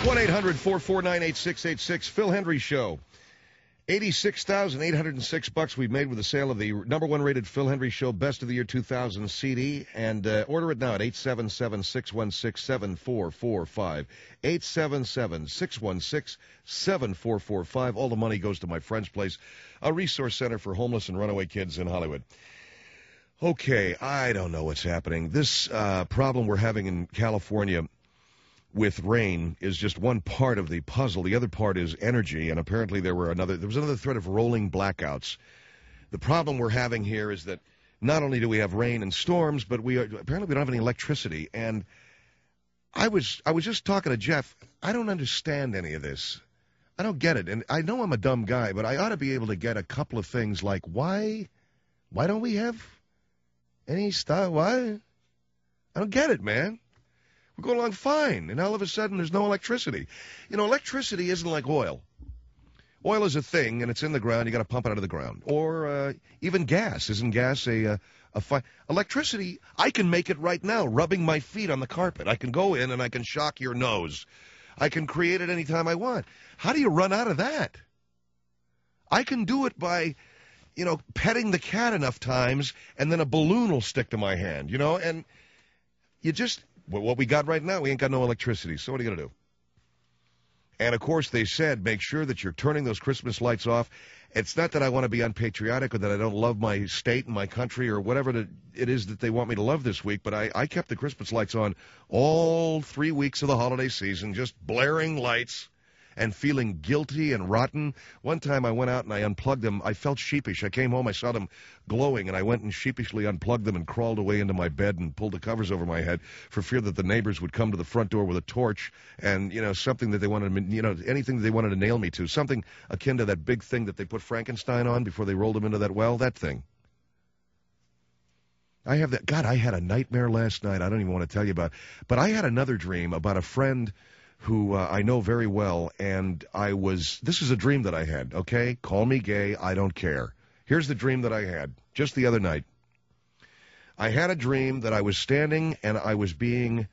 1-800-449-8686. Phil Hendry Show. $86,806 we've made with the sale of the number one rated Phil Hendry Show Best of the Year 2000 CD. And order it now at 877-616-7445. 877-616-7445. All the money goes to my friend's place, a resource center for homeless and runaway kids in Hollywood. Okay, I don't know what's happening. This problem we're having in California with rain is just one part of the puzzle. The other part is energy, and apparently there was another threat of rolling blackouts. The problem we're having here is that not only do we have rain and storms, but apparently we don't have any electricity. And I was just talking to Jeff. I don't understand any of this. I don't get it. And I know I'm a dumb guy, but I ought to be able to get a couple of things like why don't we have any stuff? Why? I don't get it, man. We're going along fine, and all of a sudden there's no electricity. You know, electricity isn't like oil. Oil is a thing, and it's in the ground. You got to pump it out of the ground. Or even gas. Isn't gas electricity? I can make it right now, rubbing my feet on the carpet. I can go in and I can shock your nose. I can create it anytime I want. How do you run out of that? I can do it by, petting the cat enough times, and then a balloon will stick to my hand, and you just... What we got right now, we ain't got no electricity, so what are you going to do? And, of course, they said make sure that you're turning those Christmas lights off. It's not that I want to be unpatriotic or that I don't love my state and my country or whatever it is that they want me to love this week, but I kept the Christmas lights on all 3 weeks of the holiday season, just blaring lights and feeling guilty and rotten. One time I went out and I unplugged them. I felt sheepish. I came home, I saw them glowing, and I went and sheepishly unplugged them and crawled away into my bed and pulled the covers over my head for fear that the neighbors would come to the front door with a torch and, something that they wanted, anything that they wanted to nail me to, something akin to that big thing that they put Frankenstein on before they rolled him into that well, that thing. I have that. God, I had a nightmare last night. I don't even want to tell you about it. But I had another dream about a friend who I know very well, and this is a dream that I had, okay? Call me gay, I don't care. Here's the dream that I had just the other night. I had a dream that I was standing and I was being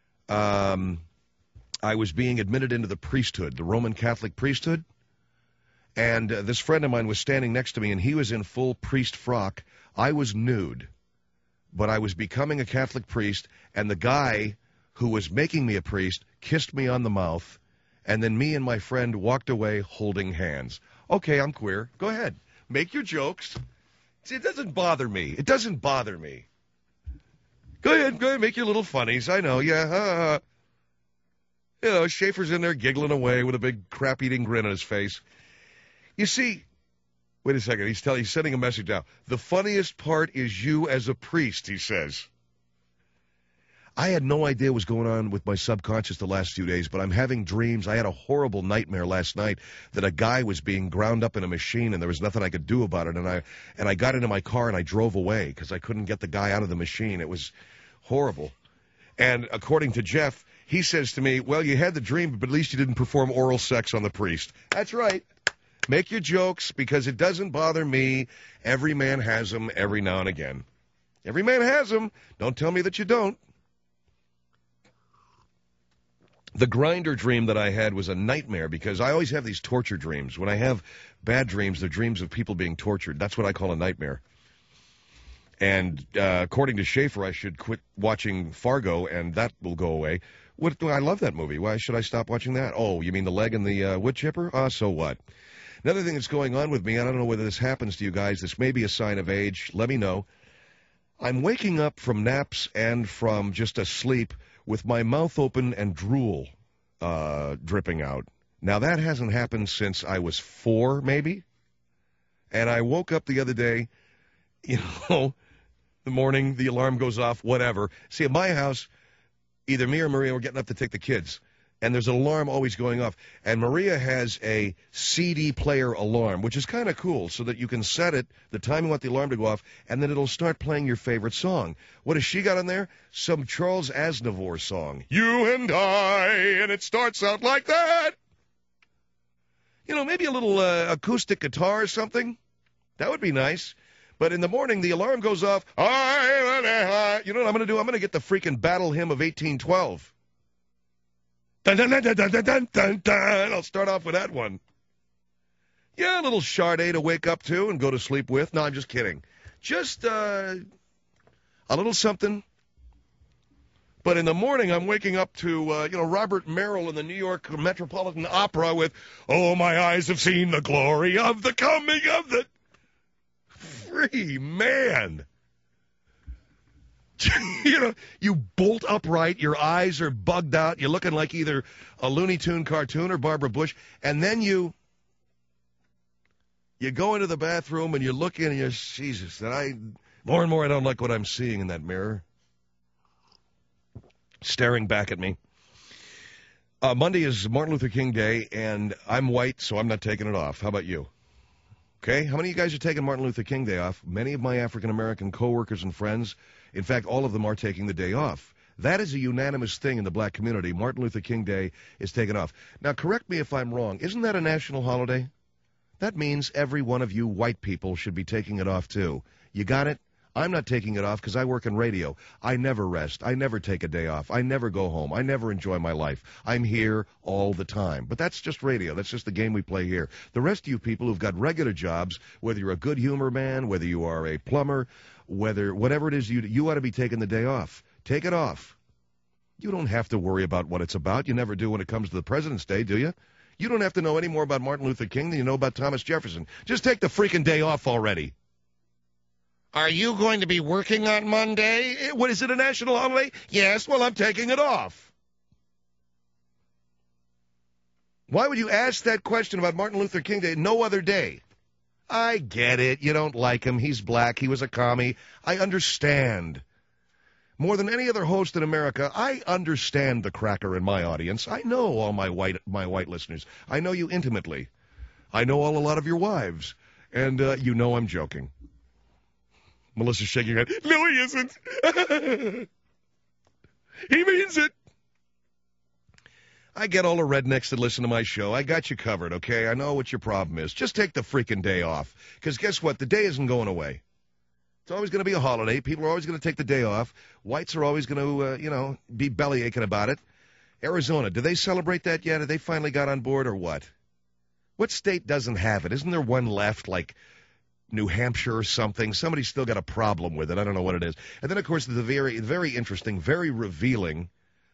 admitted into the priesthood, the Roman Catholic priesthood, and this friend of mine was standing next to me, and he was in full priest frock. I was nude, but I was becoming a Catholic priest, and the guy who was making me a priest kissed me on the mouth, and then me and my friend walked away holding hands. Okay, I'm queer. Go ahead. Make your jokes. See, it doesn't bother me. It doesn't bother me. Go ahead, make your little funnies. I know, yeah. Schaefer's in there giggling away with a big crap-eating grin on his face. You see, wait a second. He's sending a message now. The funniest part is you as a priest, he says. I had no idea what was going on with my subconscious the last few days, but I'm having dreams. I had a horrible nightmare last night that a guy was being ground up in a machine, and there was nothing I could do about it. And I got into my car and I drove away because I couldn't get the guy out of the machine. It was horrible. And according to Jeff, he says to me, well, you had the dream, but at least you didn't perform oral sex on the priest. That's right. Make your jokes because it doesn't bother me. Every man has them every now and again. Every man has them. Don't tell me that you don't. The grinder dream that I had was a nightmare because I always have these torture dreams. When I have bad dreams, they're dreams of people being tortured. That's what I call a nightmare. And according to Schaefer, I should quit watching Fargo, and that will go away. I love that movie. Why should I stop watching that? Oh, you mean the leg and the wood chipper? So what? Another thing that's going on with me, I don't know whether this happens to you guys. This may be a sign of age. Let me know. I'm waking up from naps and from just a sleep with my mouth open and drool dripping out. Now, that hasn't happened since I was 4, maybe. And I woke up the other day, the morning, the alarm goes off, whatever. See, at my house, either me or Maria were getting up to take the kids. And there's an alarm always going off. And Maria has a CD player alarm, which is kind of cool, so that you can set it, the time you want the alarm to go off, and then it'll start playing your favorite song. What has she got on there? Some Charles Aznavour song. You and I, and it starts out like that. Maybe a little acoustic guitar or something. That would be nice. But in the morning, the alarm goes off. You know what I'm going to do? I'm going to get the freaking Battle Hymn of 1812. Dun, dun, dun, dun, dun, dun, dun, dun. I'll start off with that one. Yeah, a little Sade to wake up to and go to sleep with. No, I'm just kidding. Just a little something. But in the morning, I'm waking up to, Robert Merrill in the New York Metropolitan Opera with, "Oh, my eyes have seen the glory of the coming of the free man." You bolt upright, your eyes are bugged out, you're looking like either a Looney Tune cartoon or Barbara Bush, and then you go into the bathroom and you look in and you're, Jesus, more and more I don't like what I'm seeing in that mirror. Staring back at me. Monday is Martin Luther King Day, and I'm white, so I'm not taking it off. How about you? Okay, how many of you guys are taking Martin Luther King Day off? Many of my African-American coworkers and friends, in fact, all of them are taking the day off. That is a unanimous thing in the black community. Martin Luther King Day is taken off. Now, correct me if I'm wrong. Isn't that a national holiday? That means every one of you white people should be taking it off, too. You got it? I'm not taking it off because I work in radio. I never rest. I never take a day off. I never go home. I never enjoy my life. I'm here all the time. But that's just radio. That's just the game we play here. The rest of you people who've got regular jobs, whether you're a good humor man, whether you are a plumber, whatever it is, you ought to be taking the day off. Take it off. You don't have to worry about what it's about. You never do when it comes to the President's Day, do you? You don't have to know any more about Martin Luther King than you know about Thomas Jefferson. Just take the freaking day off already. Are you going to be working on Monday? What, is it a national holiday? Yes, well, I'm taking it off. Why would you ask that question about Martin Luther King Day no other day? I get it. You don't like him. He's black. He was a commie. I understand. More than any other host in America, I understand the cracker in my audience. I know all my white listeners. I know you intimately. I know a lot of your wives. And you know I'm joking. Melissa's shaking her head. No, he isn't. He means it. I get all the rednecks that listen to my show. I got you covered, okay? I know what your problem is. Just take the freaking day off. Because guess what? The day isn't going away. It's always going to be a holiday. People are always going to take the day off. Whites are always going to, be belly aching about it. Arizona, do they celebrate that yet? Have they finally got on board or what? What state doesn't have it? Isn't there one left, like New Hampshire or something? Somebody's still got a problem with it. I don't know what it is. And then, of course, the very, very interesting, very revealing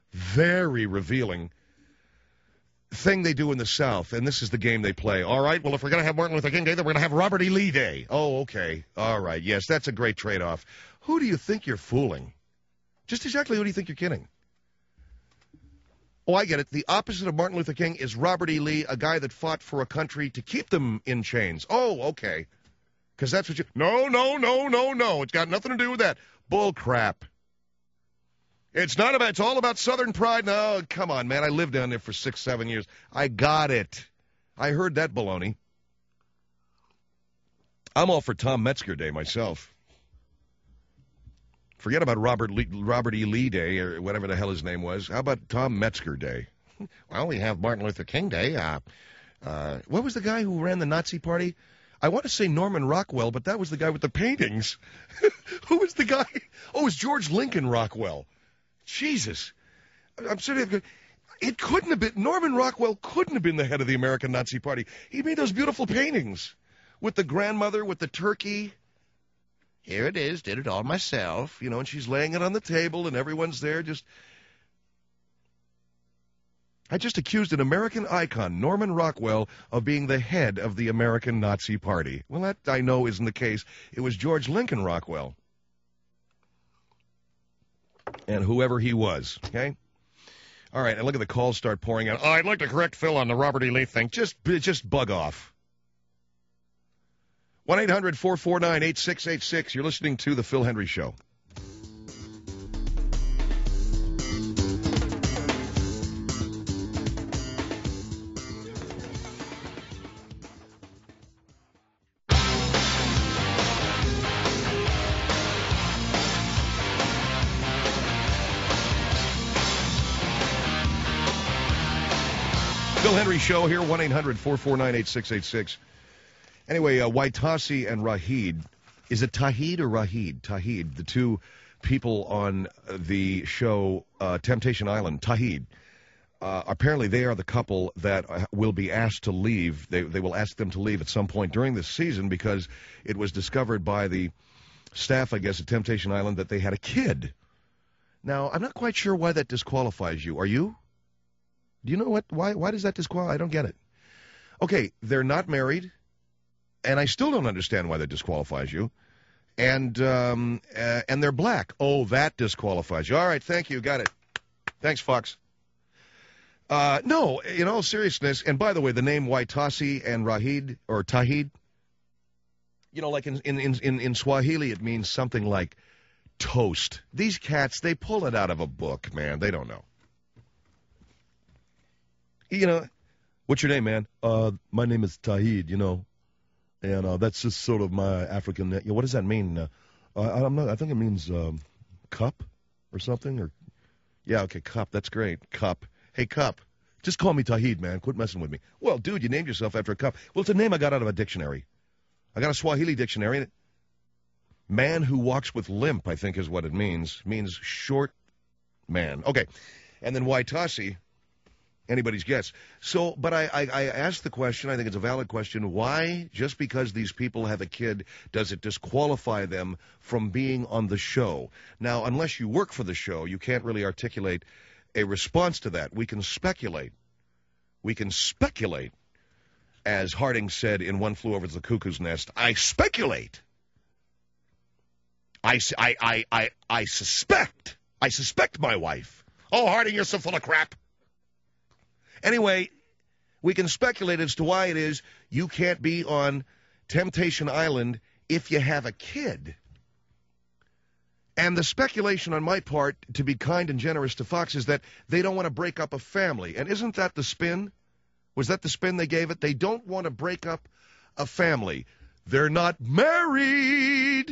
thing they do in the South, and this is the game they play. All right, well, if we're going to have Martin Luther King Day, then we're going to have Robert E. Lee Day. Oh, okay. All right, yes, that's a great trade-off. Who do you think you're fooling? Just exactly who do you think you're kidding? Oh, I get it. The opposite of Martin Luther King is Robert E. Lee, a guy that fought for a country to keep them in chains. Oh, okay. Because that's what you... No. It's got nothing to do with that. Bull crap. It's all about Southern pride. No, come on, man. I lived down there for 6-7 years. I got it. I heard that baloney. I'm all for Tom Metzger Day myself. Forget about Robert E. Lee Day or whatever the hell his name was. How about Tom Metzger Day? Well, we have Martin Luther King Day. What was the guy who ran the Nazi Party? I want to say Norman Rockwell, but that was the guy with the paintings. Who was the guy? Oh, it was George Lincoln Rockwell. Jesus. I'm sorry. It couldn't have been. Norman Rockwell couldn't have been the head of the American Nazi Party. He made those beautiful paintings with the grandmother, with the turkey. Here it is. Did it all myself. And she's laying it on the table, and everyone's there just... I just accused an American icon, Norman Rockwell, of being the head of the American Nazi Party. Well, that I know isn't the case. It was George Lincoln Rockwell. And whoever he was, okay? All right, and look at the calls start pouring out. Oh, I'd like to correct Phil on the Robert E. Lee thing. Just bug off. 1-800-449-8686. You're listening to The Phil Hendry Show. Phil Hendry Show here, 1-800-449-8686. Anyway, Waitasi and Rahid. Is it Tahid or Rahid? Tahid, the two people on the show Temptation Island. Tahid. apparently they are the couple that will be asked to leave. They will ask them to leave at some point during this season because it was discovered by the staff, I guess, at Temptation Island that they had a kid. Now, I'm not quite sure why that disqualifies you. Are you? Do you know what? Why does that disqualify? I don't get it. Okay, they're not married, and I still don't understand why that disqualifies you. And they're black. Oh, that disqualifies you. All right, thank you. Got it. Thanks, Fox. No, in all seriousness, and by the way, the name Waitasi and Rahid, or Tahid, you know, like in Swahili, it means something like toast. These cats, they pull it out of a book, man. They don't know. You know, what's your name, man? My name is Tahid, you know, and that's just sort of my African. You know, what does that mean? I'm not. I think it means cup or something. Or yeah, okay, cup. That's great. Cup. Hey, Cup, just call me Tahid, man. Quit messing with me. Well, dude, you named yourself after a cup. Well, it's a name I got out of a dictionary. I got a Swahili dictionary. Man who walks with limp, I think is what it means. Means short man. Okay. And then Waitasi, anybody's guess. So, but I asked the question, I think it's a valid question, why, just because these people have a kid, does it disqualify them from being on the show? Now, unless you work for the show, you can't really articulate a response to that. We can speculate. We can speculate. As Harding said in One Flew Over the Cuckoo's Nest, I speculate. I suspect. I suspect my wife. Oh, Harding, you're so full of crap. Anyway, we can speculate as to why it is you can't be on Temptation Island if you have a kid. And the speculation on my part, to be kind and generous to Fox, is that they don't want to break up a family. And isn't that the spin? Was that the spin they gave it? They don't want to break up a family. They're not married.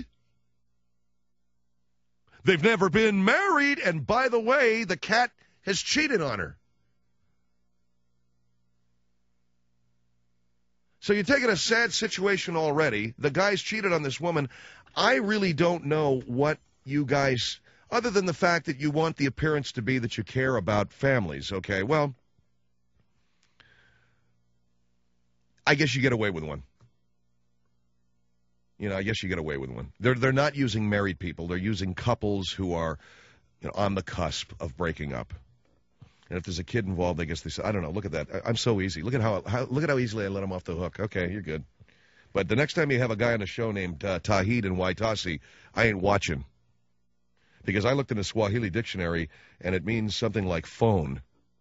They've never been married. And by the way, the cat has cheated on her. So you're taking a sad situation already. The guy's cheated on this woman. I really don't know what you guys, other than the fact that you want the appearance to be that you care about families, okay? Well, I guess you get away with one. You know, I guess you get away with one. They're not using married people. They're using couples who are, you know, on the cusp of breaking up. And if there's a kid involved, I guess they say, I don't know. Look at that. I'm so easy. Look at how easily I let him off the hook. Okay, you're good. But the next time you have a guy on the show named Tahid and Waitasi, I ain't watching. Because I looked in the Swahili dictionary, and it means something like phone.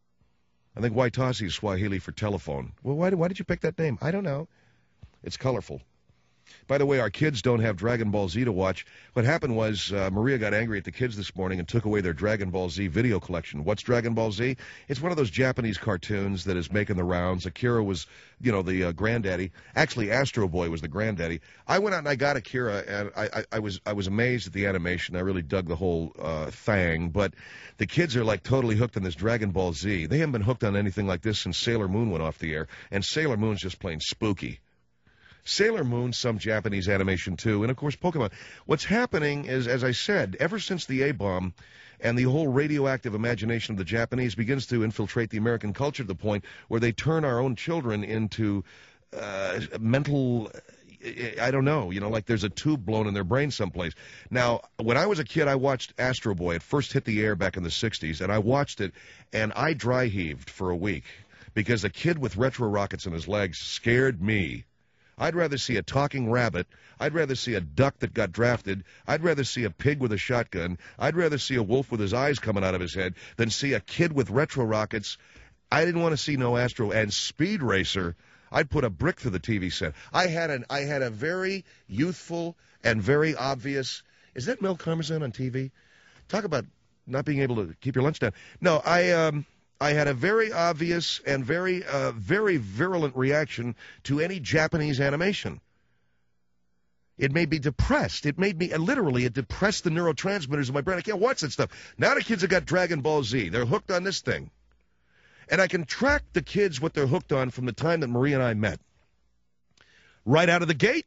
I think Waitasi is Swahili for telephone. Well, why did you pick that name? I don't know. It's colorful. By the way, our kids don't have Dragon Ball Z to watch. What happened was Maria got angry at the kids this morning and took away their Dragon Ball Z video collection. What's Dragon Ball Z? It's one of those Japanese cartoons that is making the rounds. Akira was, you know, the granddaddy. Actually, Astro Boy was the granddaddy. I went out and I got Akira, and I was amazed at the animation. I really dug the whole thing. But the kids are like totally hooked on this Dragon Ball Z. They haven't been hooked on anything like this since Sailor Moon went off the air, and Sailor Moon's just plain spooky. Sailor Moon, some Japanese animation too, and of course Pokemon. What's happening is, as I said, ever since the A-bomb and the whole radioactive imagination of the Japanese begins to infiltrate the American culture to the point where they turn our own children into mental, I don't know, you know, like there's a tube blown in their brain someplace. Now, when I was a kid, I watched Astro Boy. It first hit the air back in the 60s, and I watched it, and I dry heaved for a week because a kid with retro rockets in his legs scared me. I'd rather see a talking rabbit. I'd rather see a duck that got drafted. I'd rather see a pig with a shotgun. I'd rather see a wolf with his eyes coming out of his head than see a kid with retro rockets. I didn't want to see no Astro and Speed Racer. I'd put a brick through the TV set. I had a very youthful and very obvious. Is that Mel Karmazin on TV? Talk about not being able to keep your lunch down. No, I had a very obvious and very virulent reaction to any Japanese animation. It made me depressed. It made me, literally, it depressed the neurotransmitters in my brain. I can't watch that stuff. Now the kids have got Dragon Ball Z. They're hooked on this thing. And I can track the kids what they're hooked on from the time that Maria and I met. Right out of the gate,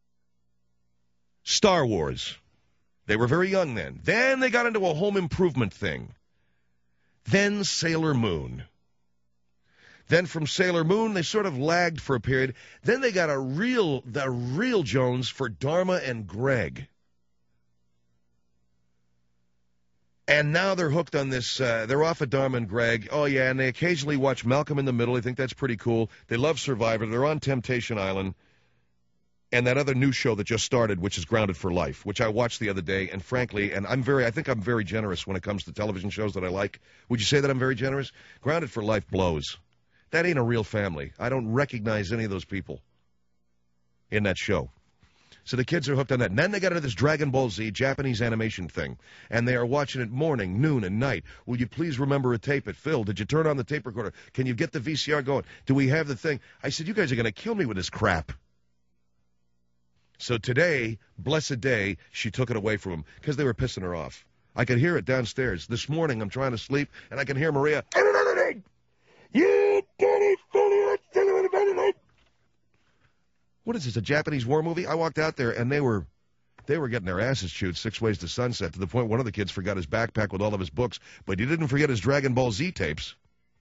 Star Wars. They were very young then. Then they got into a home improvement thing. Then Sailor Moon. Then from Sailor Moon, they sort of lagged for a period. Then they got the real Jones for Dharma and Greg. And now they're hooked on this. They're off of Dharma and Greg. Oh, yeah, and they occasionally watch Malcolm in the Middle. I think that's pretty cool. They love Survivor. They're on Temptation Island. And that other new show that just started, which is Grounded for Life, which I watched the other day. And frankly, I think I'm very generous when it comes to television shows that I like. Would you say that I'm very generous? Grounded for Life blows. That ain't a real family. I don't recognize any of those people in that show. So the kids are hooked on that. And then they got into this Dragon Ball Z Japanese animation thing. And they are watching it morning, noon, and night. Will you please remember to tape it? Phil, did you turn on the tape recorder? Can you get the VCR going? Do we have the thing? I said, you guys are going to kill me with this crap. So today, blessed day, she took it away from them because they were pissing her off. I could hear it downstairs. This morning, I'm trying to sleep, and I can hear Maria. You dirty filly. What is this, a Japanese war movie? I walked out there, and they were getting their asses chewed 6 Ways to Sunset, to the point one of the kids forgot his backpack with all of his books, but he didn't forget his Dragon Ball Z tapes.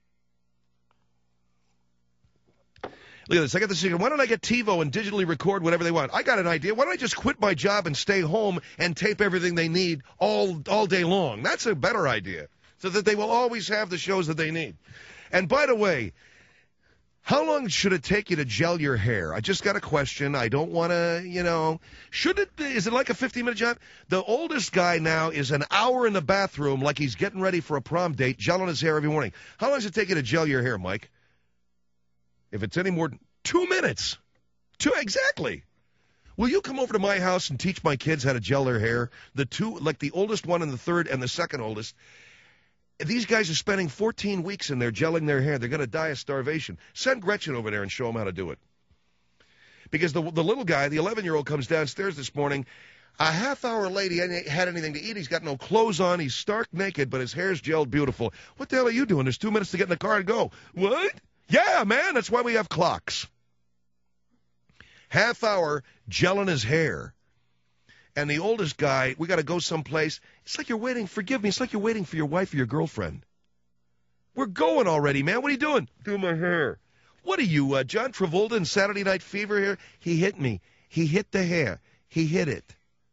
Look at this. I got the secret. Why don't I get TiVo and digitally record whatever they want? I got an idea. Why don't I just quit my job and stay home and tape everything they need all day long? That's a better idea, so that they will always have the shows that they need. And by the way, how long should it take you to gel your hair? I just got a question. I don't want to, is it like a 15-minute job? The oldest guy now is an hour in the bathroom like he's getting ready for a prom date, gelling his hair every morning. How long does it take you to gel your hair, Mike? If it's any more than 2 minutes. Exactly. Will you come over to my house and teach my kids how to gel their hair? The oldest one and the third and the second oldest. These guys are spending 14 weeks in there gelling their hair. They're going to die of starvation. Send Gretchen over there and show them how to do it. Because the little guy, the 11-year-old, comes downstairs this morning. A half hour late, he hadn't had anything to eat. He's got no clothes on. He's stark naked, but his hair's gelled beautiful. What the hell are you doing? There's 2 minutes to get in the car and go. What? Yeah, man, that's why we have clocks. Half hour gelling his hair. And the oldest guy, we got to go someplace. It's like you're waiting, forgive me, it's like you're waiting for your wife or your girlfriend. We're going already, man. What are you doing? Doing my hair. What are you, John Travolta in Saturday Night Fever here? He hit me. He hit the hair. He hit it.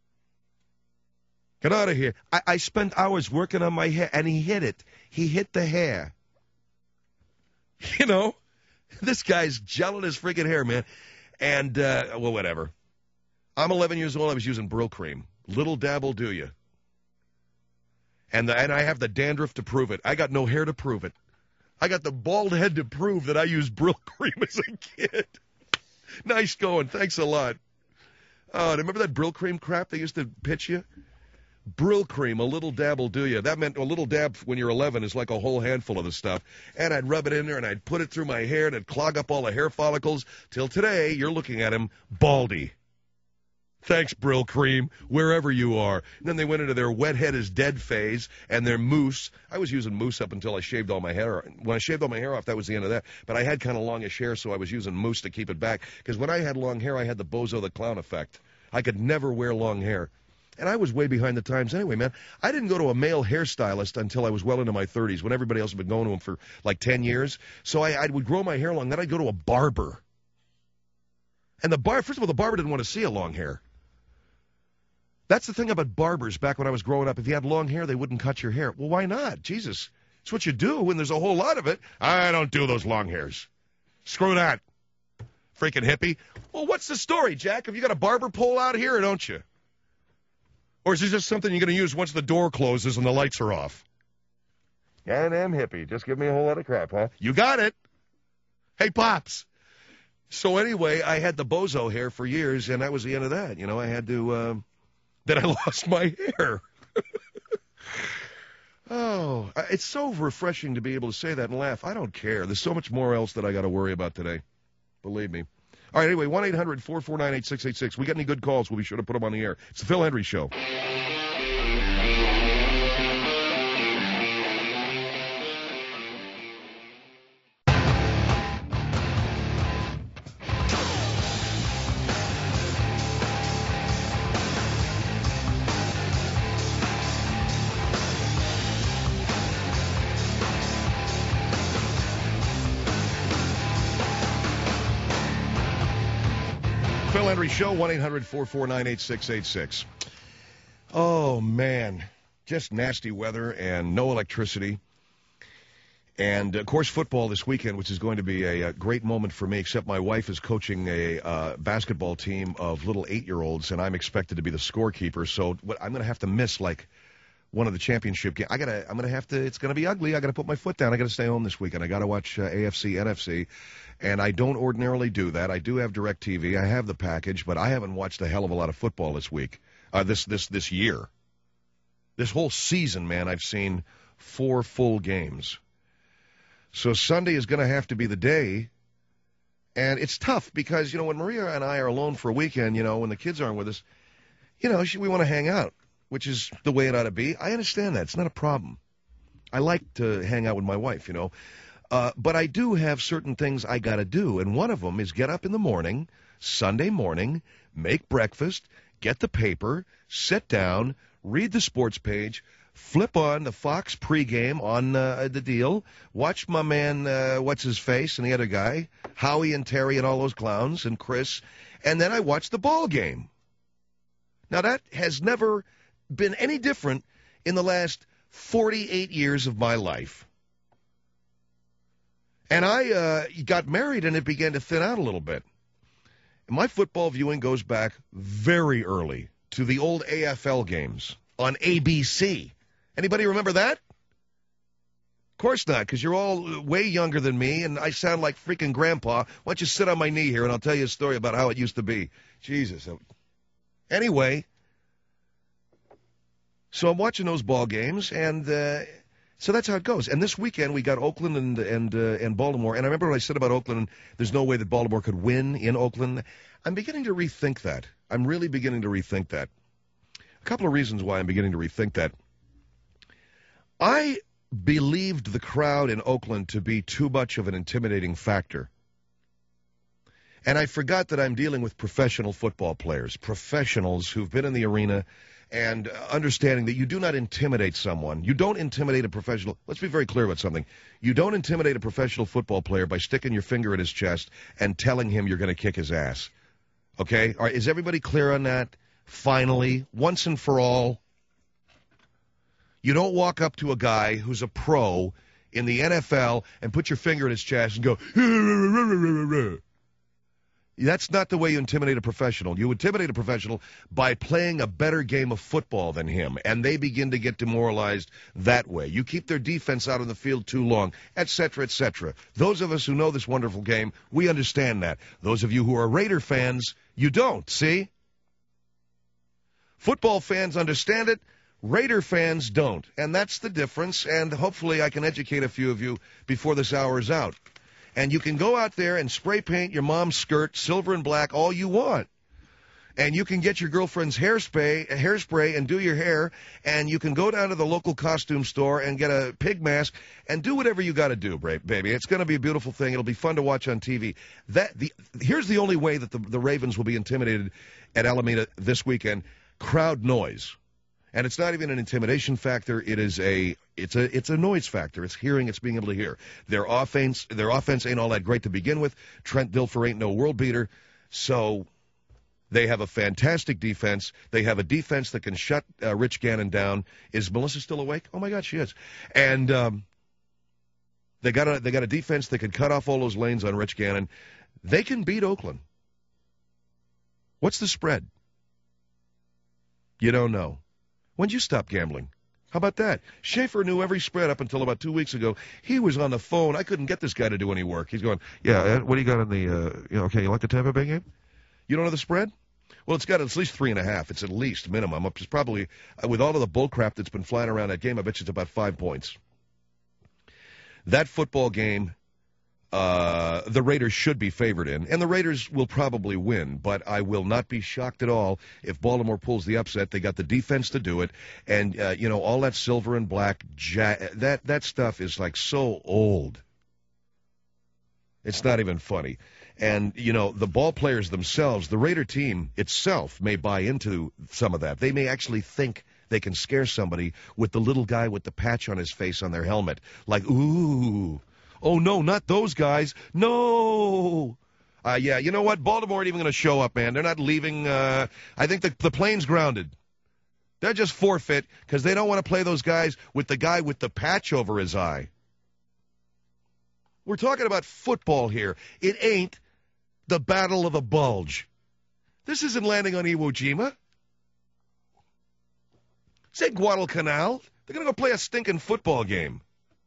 Get out of here. I spent hours working on my hair, and he hit it. He hit the hair. You know, this guy's gelling his freaking hair, man. And, well, whatever. I'm 11 years old. I was using Brill cream. Little dab will do you. And I have the dandruff to prove it. I got no hair to prove it. I got the bald head to prove that I used Brill cream as a kid. Nice going. Thanks a lot. Remember that Brill cream crap they used to pitch you? Brill cream, a little dab will do you. That meant a little dab when you're 11 is like a whole handful of the stuff. And I'd rub it in there, and I'd put it through my hair, and it'd clog up all the hair follicles. Till today, you're looking at him baldy. Thanks, Brill cream, wherever you are. And then they went into their wet head is dead phase and their mousse. I was using mousse up until I shaved all my hair. When I shaved all my hair off, that was the end of that. But I had kind of longish hair, so I was using mousse to keep it back. Because when I had long hair, I had the Bozo the Clown effect. I could never wear long hair. And I was way behind the times anyway, man. I didn't go to a male hairstylist until I was well into my 30s, when everybody else had been going to him for like 10 years. So I would grow my hair long. Then I'd go to a barber. And first of all, the barber didn't want to see a long hair. That's the thing about barbers back when I was growing up. If you had long hair, they wouldn't cut your hair. Well, why not? Jesus. It's what you do when there's a whole lot of it. I don't do those long hairs. Screw that. Freaking hippie. Well, what's the story, Jack? Have you got a barber pole out here or don't you? Or is this just something you're going to use once the door closes and the lights are off? Yeah, I am hippie. Just give me a whole lot of crap, huh? You got it. Hey, Pops. So anyway, I had the Bozo hair for years, and that was the end of that. You know, I had to... Then I lost my hair. Oh, it's so refreshing to be able to say that and laugh. I don't care. There's so much more else that I got to worry about today. Believe me. All right, anyway, 1-800-449-8686. We got any good calls, we'll be sure to put them on the air. It's the Phil Hendry Show. Bill Henry Show, 1-800-449-8686. Oh, man. Just nasty weather and no electricity. And, of course, football this weekend, which is going to be a great moment for me, except my wife is coaching a basketball team of little 8-year-olds, and I'm expected to be the scorekeeper. So I'm going to have to miss, like, one of the championship games. It's going to be ugly. I got to put my foot down. I got to stay home this weekend. I got to watch AFC, NFC, and I don't ordinarily do that. I do have DirecTV. I have the package, but I haven't watched a hell of a lot of football this week, this year. This whole season, man, I've seen 4 full games. So Sunday is going to have to be the day, and it's tough because, when Maria and I are alone for a weekend, when the kids aren't with us, we want to hang out, which is the way it ought to be. I understand that. It's not a problem. I like to hang out with my wife, but I do have certain things I got to do, and one of them is get up in the morning, Sunday morning, make breakfast, get the paper, sit down, read the sports page, flip on the Fox pregame on the deal, watch my man, what's-his-face, and the other guy, Howie and Terry and all those clowns, and Chris, and then I watch the ball game. Now, that has never been any different in the last 48 years of my life. And I got married, and it began to thin out a little bit. My football viewing goes back very early to the old AFL games on ABC. Anybody remember that? Of course not, because you're all way younger than me, and I sound like freaking grandpa. Why don't you sit on my knee here, and I'll tell you a story about how it used to be. Jesus. Anyway, so I'm watching those ball games, and so that's how it goes. And this weekend we got Oakland and Baltimore. And I remember when I said about Oakland, there's no way that Baltimore could win in Oakland. I'm beginning to rethink that. I'm really beginning to rethink that. A couple of reasons why I'm beginning to rethink that. I believed the crowd in Oakland to be too much of an intimidating factor. And I forgot that I'm dealing with professional football players, professionals who've been in the arena, and understanding that you do not intimidate someone. You don't intimidate a professional. Let's be very clear about something. You don't intimidate a professional football player by sticking your finger in his chest and telling him you're going to kick his ass. Okay? All right, is everybody clear on that? Finally, once and for all. You don't walk up to a guy who's a pro in the NFL and put your finger in his chest and go, that's not the way you intimidate a professional. You intimidate a professional by playing a better game of football than him, and they begin to get demoralized that way. You keep their defense out on the field too long, etc., etc. Those of us who know this wonderful game, we understand that. Those of you who are Raider fans, you don't, see? Football fans understand it. Raider fans don't, and that's the difference, and hopefully I can educate a few of you before this hour is out. And you can go out there and spray paint your mom's skirt silver and black all you want. And you can get your girlfriend's hairspray and do your hair, and you can go down to the local costume store and get a pig mask and do whatever you got to do, baby. It's going to be a beautiful thing. It'll be fun to watch on TV. Here's the only way that the Ravens will be intimidated at Alameda this weekend: crowd noise. And it's not even an intimidation factor. It's a noise factor. It's hearing. It's being able to hear. Their offense ain't all that great to begin with. Trent Dilfer ain't no world beater. So they have a fantastic defense. They have a defense that can shut Rich Gannon down. Is Melissa still awake? Oh my God, she is. And they got a defense that can cut off all those lanes on Rich Gannon. They can beat Oakland. What's the spread? You don't know. When'd you stop gambling? How about that? Schaefer knew every spread up until about 2 weeks ago. He was on the phone. I couldn't get this guy to do any work. He's going, yeah, what do you got in the, okay, you like the Tampa Bay game? You don't know the spread? Well, it's got at least 3.5. It's at least minimum. It's probably, with all of the bull crap that's been flying around that game, I bet you it's about 5 points. That football game, the Raiders should be favored in, and the Raiders will probably win, but I will not be shocked at all if Baltimore pulls the upset. They got the defense to do it, and, all that silver and black, that stuff is like so old. It's not even funny. And, the ball players themselves, the Raider team itself may buy into some of that. They may actually think they can scare somebody with the little guy with the patch on his face on their helmet. Like, ooh, oh, no, not those guys. No. Yeah, you know what? Baltimore ain't even going to show up, man. They're not leaving. I think the plane's grounded. They're just forfeit because they don't want to play those guys with the guy with the patch over his eye. We're talking about football here. It ain't the Battle of the Bulge. This isn't landing on Iwo Jima. This ain't Guadalcanal. They're going to go play a stinking football game.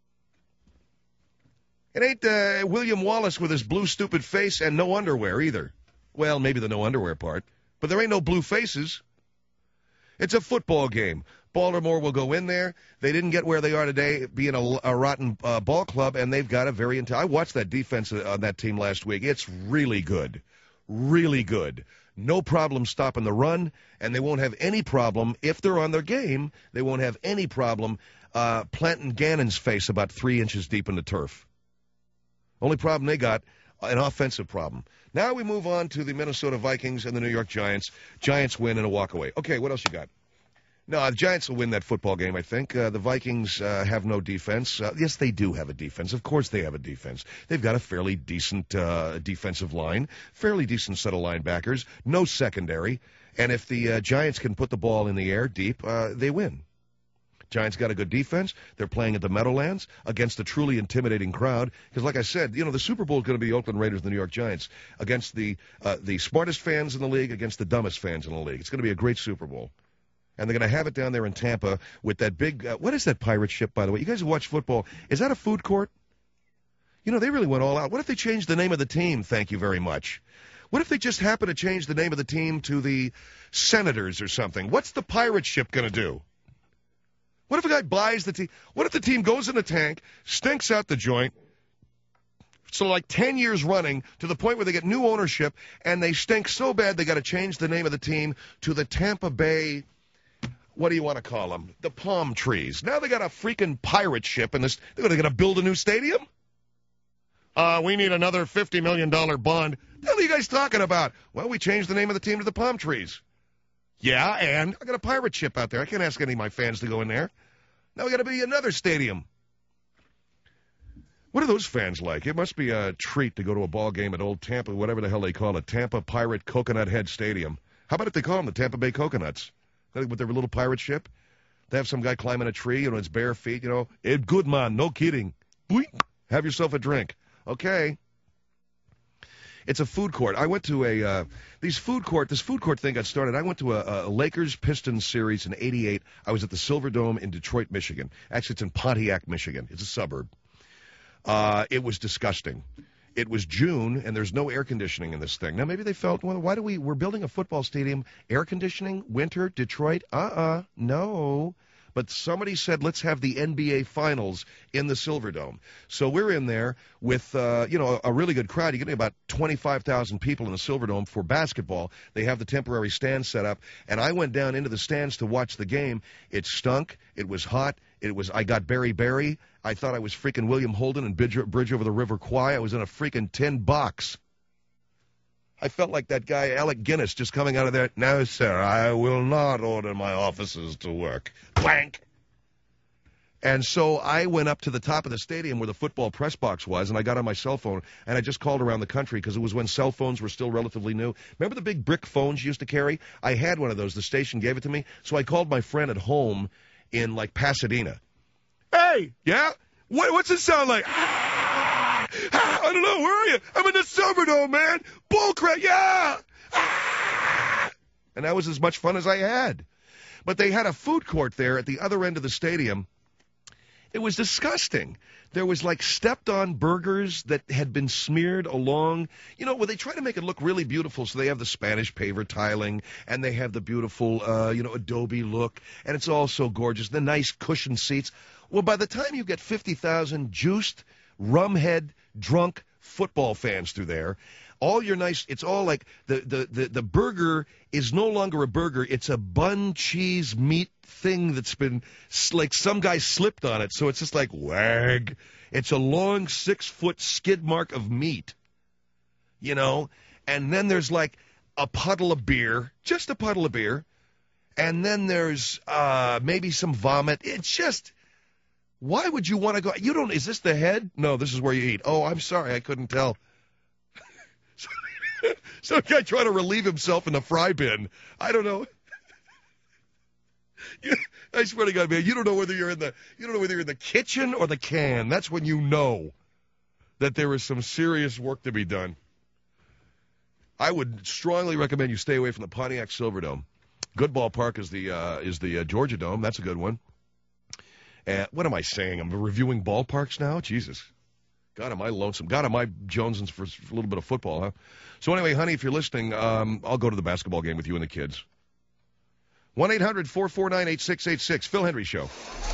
It ain't William Wallace with his blue stupid face and no underwear either. Well, maybe the no underwear part. But there ain't no blue faces. It's a football game. Baltimore will go in there. They didn't get where they are today, being a rotten ball club, and they've got a very I watched that defense on that team last week. It's really good. Really good. No problem stopping the run, and they won't have any problem, if they're on their game, they won't have any problem planting Gannon's face about 3 inches deep in the turf. Only problem they got, an offensive problem. Now we move on to the Minnesota Vikings and the New York Giants. Giants win in a walkaway. Okay, what else you got? No, the Giants will win that football game, I think. The Vikings have no defense. Yes, they do have a defense. Of course they have a defense. They've got a fairly decent defensive line, fairly decent set of linebackers, no secondary. And if the Giants can put the ball in the air deep, they win. Giants got a good defense. They're playing at the Meadowlands against a truly intimidating crowd. Because, like I said, the Super Bowl is going to be the Oakland Raiders and the New York Giants against the smartest fans in the league against the dumbest fans in the league. It's going to be a great Super Bowl. And they're going to have it down there in Tampa with that big what is that pirate ship, by the way? You guys who watch football, is that a food court? They really went all out. What if they changed the name of the team? Thank you very much. What if they just happen to change the name of the team to the Senators or something? What's the pirate ship going to do? What if a guy buys the team? What if the team goes in the tank, stinks out the joint, so like 10 years running to the point where they get new ownership, and they stink so bad they got to change the name of the team to the Tampa Bay, what do you want to call them? The Palm Trees. Now they got a freaking pirate ship, and they're going to build a new stadium? We need another $50 million bond. What the hell are you guys talking about? Well, we changed the name of the team to the Palm Trees. Yeah, and I got a pirate ship out there. I can't ask any of my fans to go in there. Now we got to be another stadium. What are those fans like? It must be a treat to go to a ball game at Old Tampa, whatever the hell they call it, Tampa Pirate Coconut Head Stadium. How about if they call them the Tampa Bay Coconuts? With their little pirate ship? They have some guy climbing a tree, his bare feet, Ed Goodman, no kidding. Boink. Have yourself a drink. Okay. It's a food court. I went to this food court thing got started. I went to a Lakers-Pistons series in '88. I was at the Silverdome in Detroit, Michigan. Actually, it's in Pontiac, Michigan. It's a suburb. It was disgusting. It was June, and there's no air conditioning in this thing. Now, maybe they felt, well, we're building a football stadium, air conditioning, winter, Detroit, no. But somebody said, let's have the NBA Finals in the Silverdome. So we're in there with, a really good crowd. You're getting about 25,000 people in the Silverdome for basketball. They have the temporary stands set up. And I went down into the stands to watch the game. It stunk. It was hot. I got berry. I thought I was freaking William Holden and Bridge Over the River Kwai. I was in a freaking tin box. I felt like that guy, Alec Guinness, just coming out of there. No, sir, I will not order my officers to work. Blank. And so I went up to the top of the stadium where the football press box was, and I got on my cell phone, and I just called around the country because it was when cell phones were still relatively new. Remember the big brick phones you used to carry? I had one of those. The station gave it to me. So I called my friend at home in, Pasadena. Hey, yeah? What's it sound like? I don't know. Where are you? I'm in the Silverdome, man. Bullcrap, yeah. And that was as much fun as I had. But they had a food court there at the other end of the stadium. It was disgusting. There was stepped-on burgers that had been smeared along, where they try to make it look really beautiful. So they have the Spanish paver tiling, and they have the beautiful, adobe look, and it's all so gorgeous. The nice cushioned seats. Well, by the time you get 50,000 juiced, rumhead, drunk football fans through there, it's all like the burger is no longer a burger. It's a bun, cheese, meat thing that's been, some guy slipped on it. So it's just wag. It's a long 6-foot skid mark of meat, and then there's a puddle of beer, just a puddle of beer. And then there's maybe some vomit. It's just, why would you want to go? Is this the head? No, this is where you eat. Oh, I'm sorry, I couldn't tell. Some guy trying to relieve himself in the fry bin. I don't know. I swear to God, man, you don't know whether you're in the kitchen or the can. That's when you know that there is some serious work to be done. I would strongly recommend you stay away from the Pontiac Silverdome. Good ballpark is the Georgia Dome. That's a good one. What am I saying? I'm reviewing ballparks now? Jesus. God, am I lonesome. God, am I jonesing for a little bit of football, huh? So anyway, honey, if you're listening, I'll go to the basketball game with you and the kids. 1-800-449-8686. Phil Hendry Show.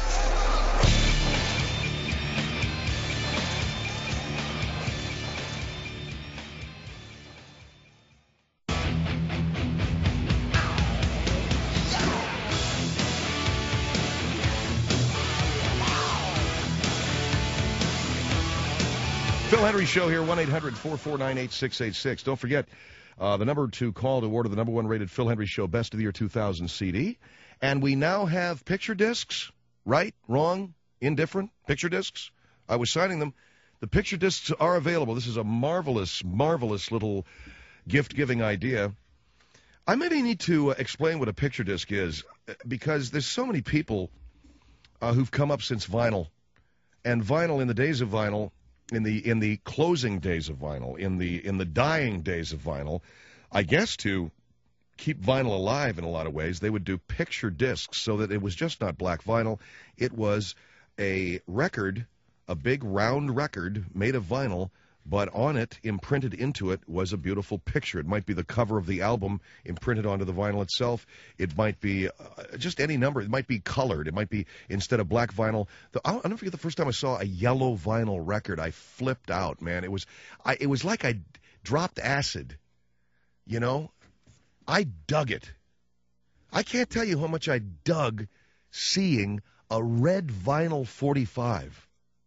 Phil Hendry Show here, 1-800-449-8686. Don't forget the number to call to order the number one rated Phil Hendry Show Best of the Year 2000 CD. And we now have picture discs, right, wrong, indifferent, picture discs. I was signing them. The picture discs are available. This is a marvelous, marvelous little gift-giving idea. I maybe need to explain what a picture disc is, because there's so many people who've come up since vinyl. And vinyl, in the days of vinyl, in the closing days of vinyl, in the dying days of vinyl, I guess to keep vinyl alive in a lot of ways, they would do picture discs so that it was just not black vinyl. It was a record, a big round record made of vinyl, but on it, imprinted into it, was a beautiful picture. It might be the cover of the album imprinted onto the vinyl itself. It might be just any number. It might be colored. It might be, instead of black vinyl. I'll never forget the first time I saw a yellow vinyl record. I flipped out, man. It was like I dropped acid. You know? I dug it. I can't tell you how much I dug seeing a red vinyl 45.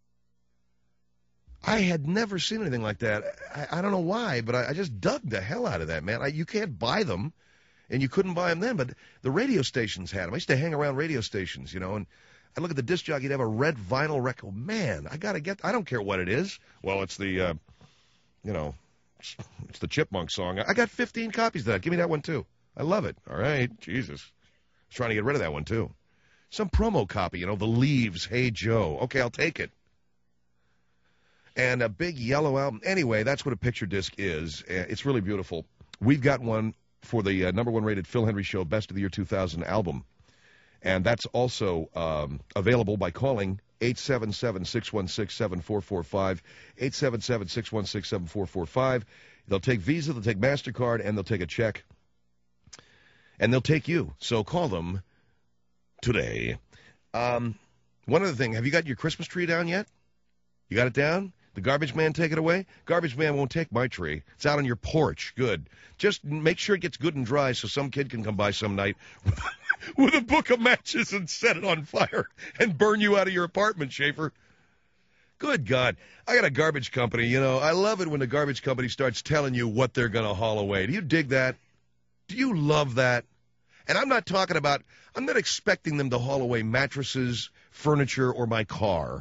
I had never seen anything like that. I don't know why, but I just dug the hell out of that, man. You can't buy them, and you couldn't buy them then, but the radio stations had them. I used to hang around radio stations, you know, and I'd look at the disc jockey, he'd have a red vinyl record. Man, I don't care what it is. Well, it's the, it's the Chipmunk song. I got 15 copies of that. Give me that one, too. I love it. All right, Jesus. I was trying to get rid of that one, too. Some promo copy, The Leaves, Hey Joe. Okay, I'll take it. And a big yellow album. Anyway, that's what a picture disc is. It's really beautiful. We've got one for the number one rated Phil Hendry Show Best of the Year 2000 album. And that's also available by calling 877-616-7445, 877-616-7445. They'll take Visa, they'll take MasterCard, and they'll take a check. And they'll take you. So call them today. One other thing. Have you got your Christmas tree down yet? You got it down? The garbage man take it away? Garbage man won't take my tree. It's out on your porch. Good. Just make sure it gets good and dry so some kid can come by some night with a book of matches and set it on fire and burn you out of your apartment, Schaefer. Good God. I got a garbage company, I love it when the garbage company starts telling you what they're going to haul away. Do you dig that? Do you love that? And I'm not expecting them to haul away mattresses, furniture, or my car.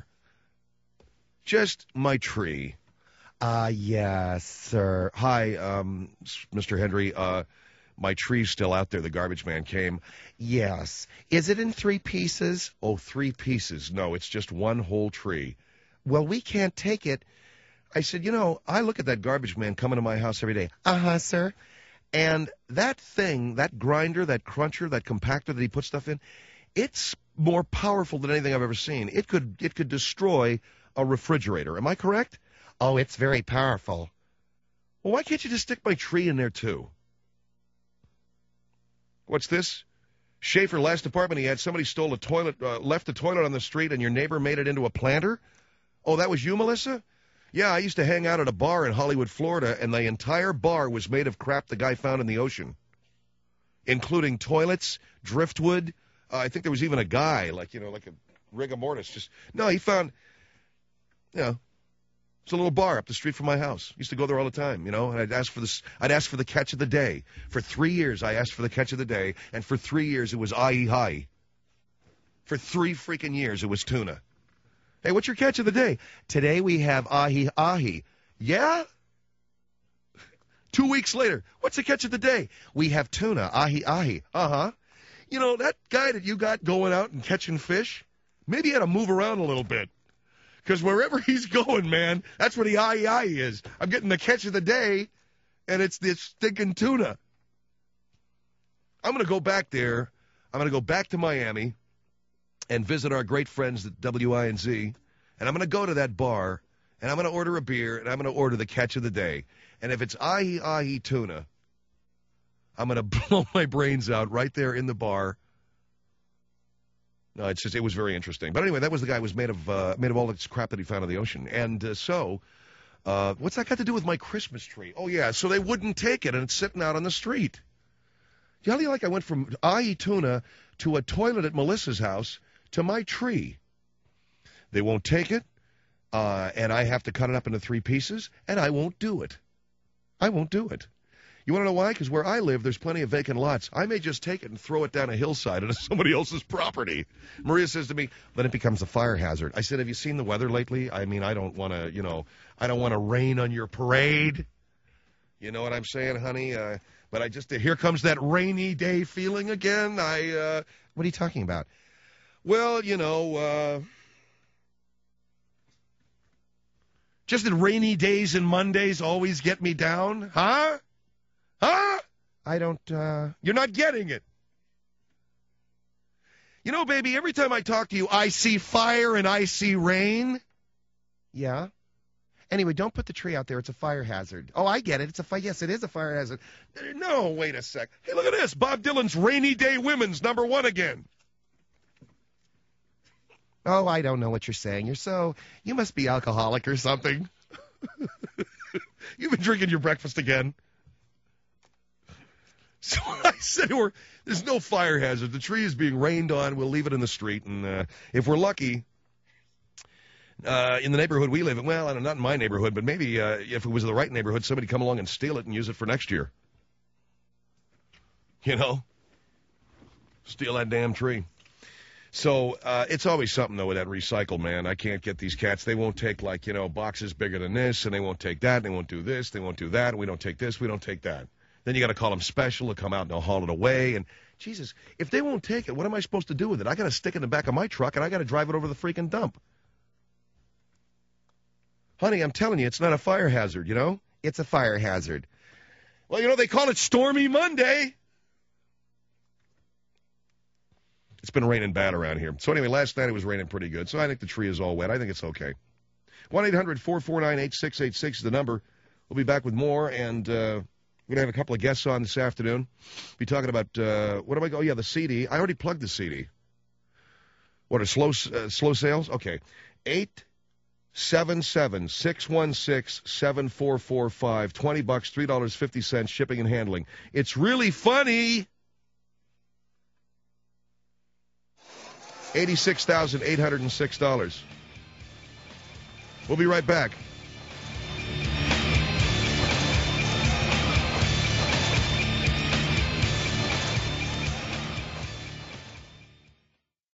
Just my tree. Yes, sir. Hi, Mr. Hendry. My tree's still out there. The garbage man came. Yes. Is it in 3 pieces? Oh, 3 pieces. No, it's just one whole tree. Well, we can't take it. I said, I look at that garbage man coming to my house every day. Uh-huh, sir. And that thing, that grinder, that cruncher, that compactor that he puts stuff in, it's more powerful than anything I've ever seen. It could destroy a refrigerator. Am I correct? Oh, it's very powerful. Well, why can't you just stick my tree in there, too? What's this? Schaefer, last apartment he had, somebody stole a toilet, left the toilet on the street, and your neighbor made it into a planter? Oh, that was you, Melissa? Yeah, I used to hang out at a bar in Hollywood, Florida, and the entire bar was made of crap the guy found in the ocean, including toilets, driftwood. I think there was even a guy, like a rigor mortis. He found... it's a little bar up the street from my house. Used to go there all the time, and I'd ask for the catch of the day. For 3 years, I asked for the catch of the day, and for 3 years, it was ahi-hai. For 3 freaking years, it was tuna. Hey, what's your catch of the day? Today we have ahi-ahi. Yeah? 2 weeks later, what's the catch of the day? We have tuna, ahi-ahi. Uh-huh. You know, that guy that you got going out and catching fish, maybe he had to move around a little bit. Because wherever he's going, man, that's where the ahi-ahi is. I'm getting the catch of the day, and it's this stinking tuna. I'm going to go back there. I'm going to go back to Miami and visit our great friends at WINZ, and I'm going to go to that bar, and I'm going to order a beer, and I'm going to order the catch of the day. And if it's ahi-ahi tuna, I'm going to blow my brains out right there in the bar. No, it was very interesting. But anyway, that was the guy who was made of all this crap that he found in the ocean. And so, what's that got to do with my Christmas tree? Oh, yeah, so they wouldn't take it, and it's sitting out on the street. How do you like I went from ahi tuna to a toilet at Melissa's house to my tree? They won't take it, and I have to cut it up into 3 pieces, and I won't do it. I won't do it. You want to know why? Because where I live, there's plenty of vacant lots. I may just take it and throw it down a hillside into somebody else's property. Maria says to me, then it becomes a fire hazard. I said, have you seen the weather lately? I mean, I don't want to, I don't want to rain on your parade. You know what I'm saying, honey? But here comes that rainy day feeling again. What are you talking about? Well, just that rainy days and Mondays always get me down, huh? Huh? I don't, you're not getting it. You know, baby, every time I talk to you, I see fire and I see rain. Yeah. Anyway, don't put the tree out there. It's a fire hazard. Oh, I get it. Yes, it is a fire hazard. No, wait a sec. Hey, look at this. Bob Dylan's Rainy Day Women's #1 again. Oh, I don't know what you're saying. You must be alcoholic or something. You've been drinking your breakfast again. So I said to her, there's no fire hazard. The tree is being rained on. We'll leave it in the street. And if we're lucky, in the neighborhood we live in, well, I don't know, not in my neighborhood, but maybe if it was the right neighborhood, somebody come along and steal it and use it for next year. Steal that damn tree. So it's always something, though, with that recycle, man. I can't get these cats. They won't take, boxes bigger than this, and they won't take that, and they won't do this, they won't do that, and we don't take this, we don't take that. Then you got to call them special to come out and they'll haul it away. And, Jesus, if they won't take it, what am I supposed to do with it? I got to stick it in the back of my truck, and I got to drive it over the freaking dump. Honey, I'm telling you, it's not a fire hazard, It's a fire hazard. Well, they call it Stormy Monday. It's been raining bad around here. So anyway, last night it was raining pretty good. So I think the tree is all wet. I think it's okay. 1-800-449-8686 is the number. We'll be back with more, and we're going to have a couple of guests on this afternoon. Be talking about, the CD. I already plugged the CD. What, are slow sales? Okay. 877-616-7445. $20, $3.50 shipping and handling. It's really funny. $86,806. We'll be right back.